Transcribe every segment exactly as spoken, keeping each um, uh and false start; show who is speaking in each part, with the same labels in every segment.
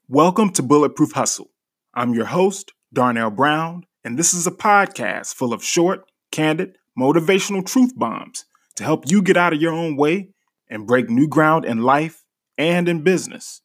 Speaker 1: Welcome to Bulletproof Hustle. I'm your host, Darnell Brown, and this is a podcast full of short, candid, motivational truth bombs to help you get out of your own way and break new ground in life and in business.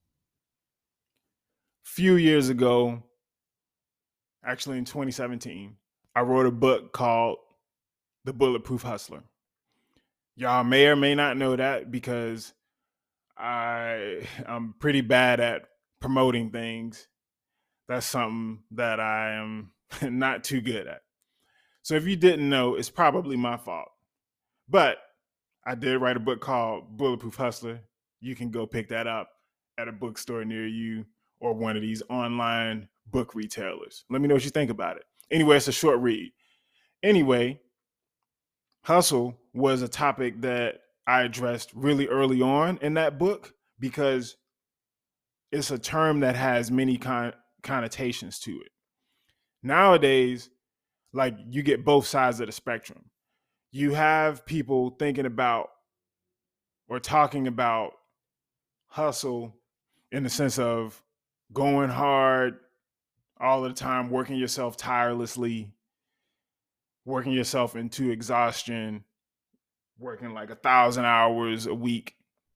Speaker 1: A few years ago, actually in twenty seventeen, I wrote a book called The Bulletproof Hustler. Y'all may or may not know that because I I'm pretty bad at promoting things. That's something that I am not too good at. So if you didn't know, it's probably my fault. But I did write a book called Bulletproof Hustler. You can go pick that up at a bookstore near you or one of these online book retailers. Let me know what you think about it. Anyway, it's a short read. Anyway, hustle was a topic that I addressed really early on in that book because it's a term that has many con- connotations to it. Nowadays, like you get both sides of the spectrum. You have people thinking about or talking about hustle in the sense of going hard all the time, working yourself tirelessly, working yourself into exhaustion, working like a thousand hours a week,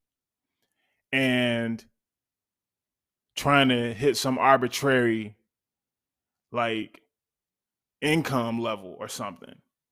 Speaker 1: and trying to hit some arbitrary like income level or something.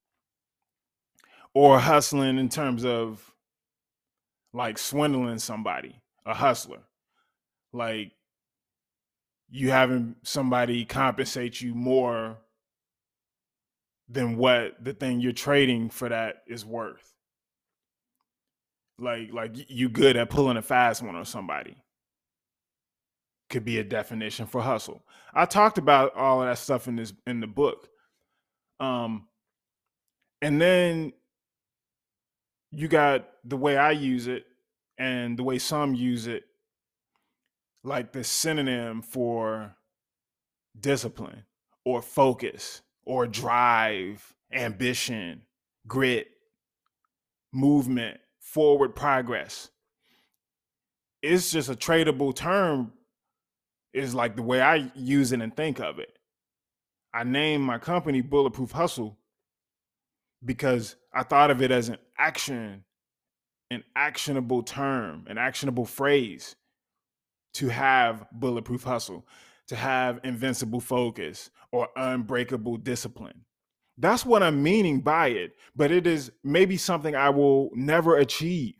Speaker 1: Or hustling in terms of like swindling somebody, a hustler. Like you having somebody compensate you more than what the thing you're trading for that is worth. Like, like you good at pulling a fast one on somebody. Could be a definition for hustle. I talked about all of that stuff in this in the book. Um, and then you got the way I use it and the way some use it, like the synonym for discipline or focus or drive, ambition, grit, movement, forward progress. It's just a tradable term, is like the way I use it and think of it. I named my company Bulletproof Hustle because I thought of it as an action, an actionable term, an actionable phrase to have bulletproof hustle, to have invincible focus or unbreakable discipline. That's what I'm meaning by it, but it is maybe something I will never achieve.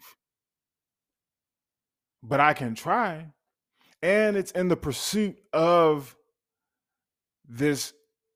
Speaker 1: But I can try. And it's in the pursuit of this,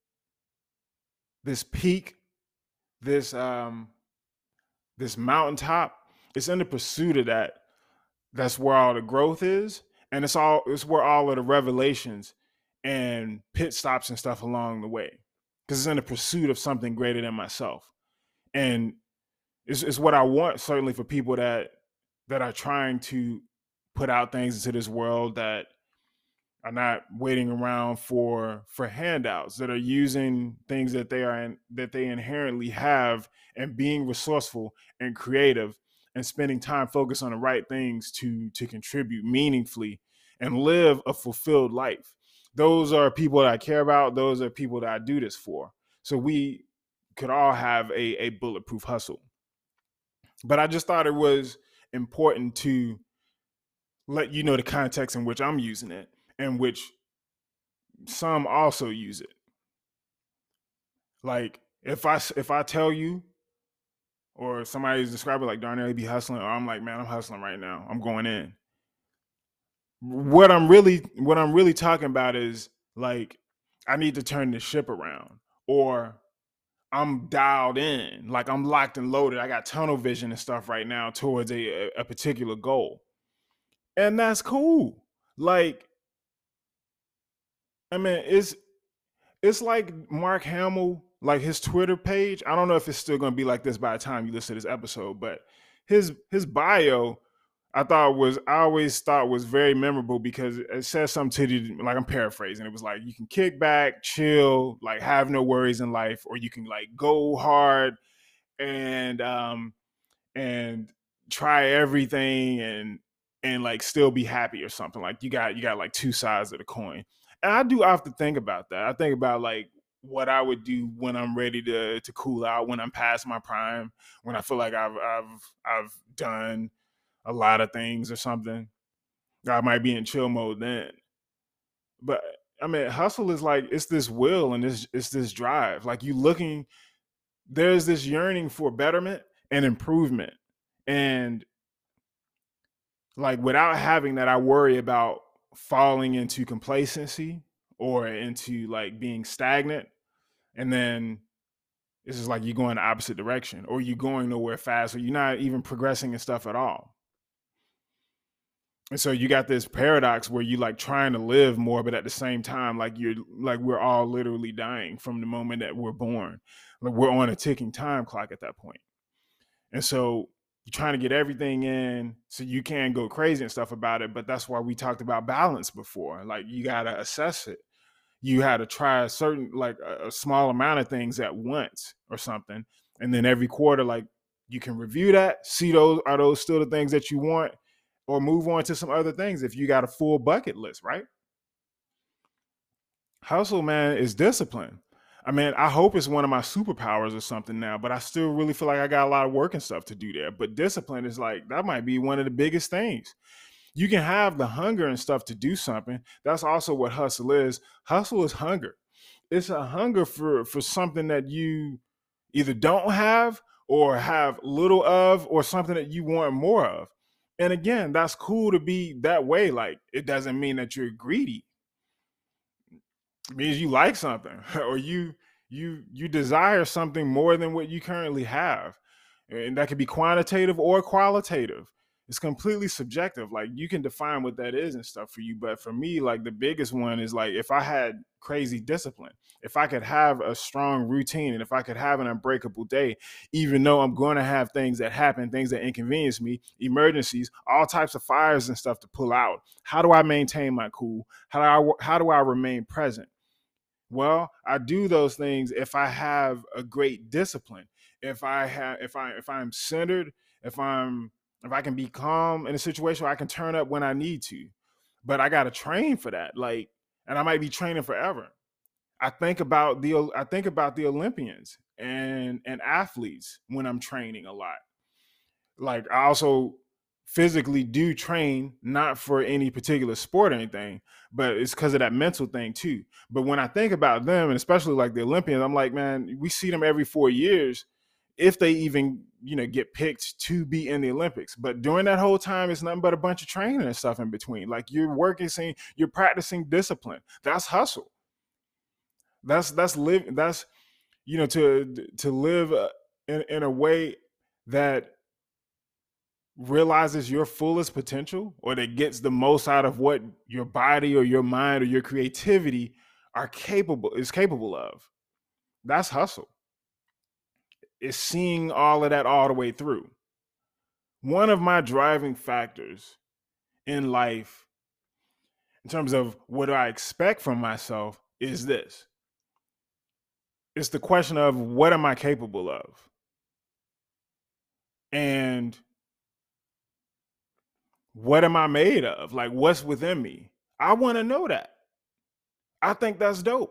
Speaker 1: this peak, this um, this mountaintop. It's in the pursuit of that. That's where all the growth is. And it's all it's where all of the revelations and pit stops and stuff along the way. Because it's in the pursuit of something greater than myself. And it's, it's what I want, certainly for people that that are trying to put out things into this world, that are not waiting around for for handouts, that are using things that they are in, that they inherently have, and being resourceful and creative and spending time focused on the right things to to contribute meaningfully and live a fulfilled life. Those are people that I care about. Those are people that I do this for. So we could all have a, a bulletproof hustle. But I just thought it was important to let you know the context in which I'm using it, and which some also use it. Like if I if I tell you, or somebody's describing like Darnell be hustling, or I'm like, man, I'm hustling right now, I'm going in. What I'm really what I'm really talking about is like I need to turn the ship around, or I'm dialed in, like I'm locked and loaded. I got tunnel vision and stuff right now towards a a particular goal. And that's cool. Like, I mean, it's it's like Mark Hamill, like his Twitter page. I don't know if it's still going to be like this by the time you listen to this episode, but his his bio, I thought was I always thought was very memorable because it says something to you, like I'm paraphrasing. It was like you can kick back, chill, like have no worries in life, or you can like go hard and um and try everything and and like still be happy or something. Like you got you got like two sides of the coin. And I do often think about that. I think about like what I would do when I'm ready to to cool out, when I'm past my prime, when I feel like I've I've I've done a lot of things or something. I might be in chill mode then. But I mean, hustle is like it's this will and it's it's this drive. Like you looking, there's this yearning for betterment and improvement. And like without having that, I worry about falling into complacency or into like being stagnant. And then it's just like you're going the opposite direction or you're going nowhere fast or you're not even progressing and stuff at all. And so you got this paradox where you like trying to live more, but at the same time, like you're like we're all literally dying from the moment that we're born. Like we're on a ticking time clock at that point. And so you're trying to get everything in so you can go crazy and stuff about it. But that's why we talked about balance before. Like you gotta assess it. You had to try a certain like a, a small amount of things at once or something. And then every quarter, like you can review that, see those are those still the things that you want, or move on to some other things if you got a full bucket list, right? Hustle, man, is discipline. I mean, I hope it's one of my superpowers or something now, but I still really feel like I got a lot of work and stuff to do there. But discipline is like, that might be one of the biggest things. You can have the hunger and stuff to do something. That's also what hustle is. Hustle is hunger. It's a hunger for for something that you either don't have or have little of or something that you want more of. And again, that's cool to be that way. Like it doesn't mean that you're greedy. It means you like something or you you you desire something more than what you currently have. And that could be quantitative or qualitative. It's completely subjective. Like you can define what that is and stuff for you. But for me, like the biggest one is like if I had crazy discipline, if I could have a strong routine and if I could have an unbreakable day, even though I'm going to have things that happen, things that inconvenience me, emergencies, all types of fires and stuff to pull out. How do I maintain my cool? How do I how do I remain present? Well, I do those things if I have a great discipline. If I have if I if I'm centered, if I'm if I can be calm in a situation where I can turn up when I need to. But I got to train for that. Like and I might be training forever. I think about the I think about the Olympians and and athletes when I'm training a lot. Like I also physically do train not for any particular sport or anything, but it's because of that mental thing too. But when I think about them, and especially like the Olympians, I'm like, man, we see them every four years, if they even you know get picked to be in the Olympics. But during that whole time, it's nothing but a bunch of training and stuff in between. Like you're working, saying you're practicing discipline. That's hustle. That's that's live. That's you know to to live uh, in in a way that realizes your fullest potential or that gets the most out of what your body or your mind or your creativity are capable is capable of. That's hustle. It's seeing all of that all the way through. One of my driving factors in life in terms of what I expect from myself is this. It's the question of what am I capable of? And what am I made of? Like what's within me? I want to know that. I think that's dope.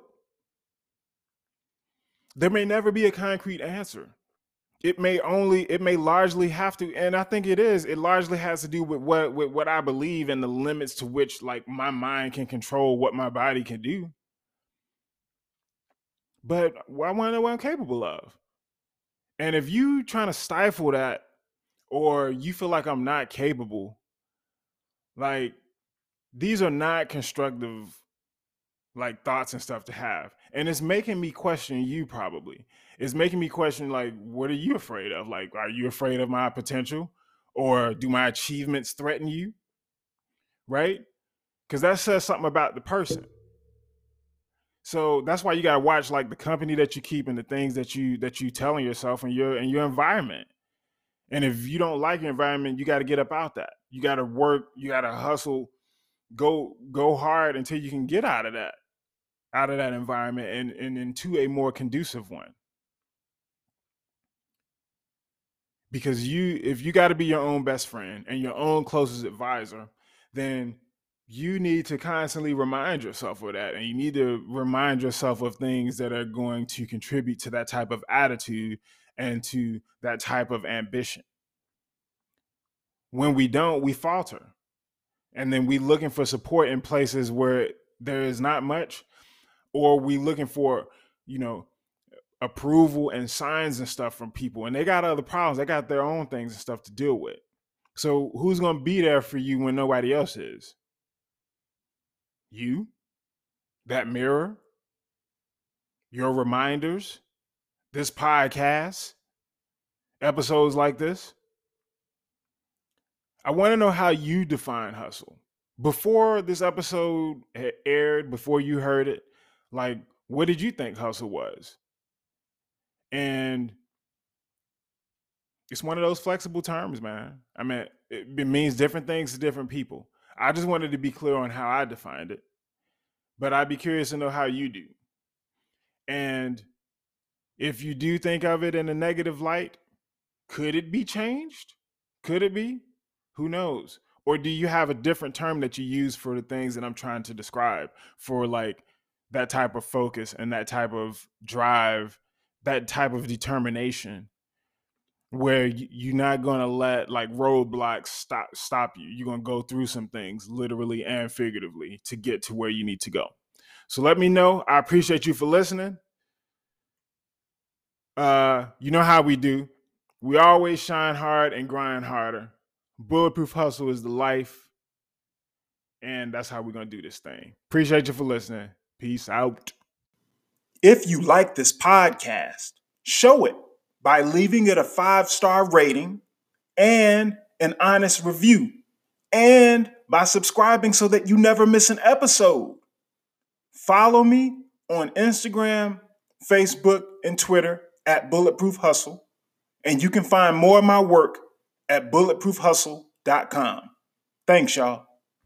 Speaker 1: There may never be a concrete answer. It may only, it may largely have to, and I think it is. It largely has to do with what with what I believe and the limits to which like my mind can control what my body can do. But I want to know what I'm capable of. And if you trying to stifle that, or you feel like I'm not capable, like these are not constructive like thoughts and stuff to have. And it's making me question you probably. It's making me question like what are you afraid of? Like are you afraid of my potential or do my achievements threaten you? Right? Cuz that says something about the person. So that's why you got to watch like the company that you keep and the things that you that you telling yourself and your and your environment. And if you don't like your environment, you got to get up out that. You got to work, you got to hustle, go go hard until you can get out of that out of that environment and, and into a more conducive one. Because you, if you got to be your own best friend and your own closest advisor, then you need to constantly remind yourself of that. And you need to remind yourself of things that are going to contribute to that type of attitude and to that type of ambition. When we don't, we falter. And then we looking for support in places where there is not much, or we looking for, you know, approval and signs and stuff from people. And they got other problems. They got their own things and stuff to deal with. So who's going to be there for you when nobody else is? You, that mirror, your reminders, this podcast, episodes like this. I want to know how you define hustle. Before this episode had aired, before you heard it, like, what did you think hustle was? And it's one of those flexible terms, man. I mean, it, it means different things to different people. I just wanted to be clear on how I defined it, but I'd be curious to know how you do. And if you do think of it in a negative light, could it be changed? Could it be? Who knows? Or do you have a different term that you use for the things that I'm trying to describe, for like that type of focus and that type of drive, that type of determination, where you're not going to let like roadblocks stop stop you. You're going to go through some things literally and figuratively to get to where you need to go. So let me know. I appreciate you for listening. Uh, you know how we do. We always shine hard and grind harder. Bulletproof hustle is the life. And that's how we're going to do this thing. Appreciate you for listening. Peace out.
Speaker 2: If you like this podcast, show it by leaving it a five-star rating and an honest review, and by subscribing so that you never miss an episode. Follow me on Instagram, Facebook, and Twitter at Bulletproof Hustle, and you can find more of my work at bulletproof hustle dot com. Thanks, y'all.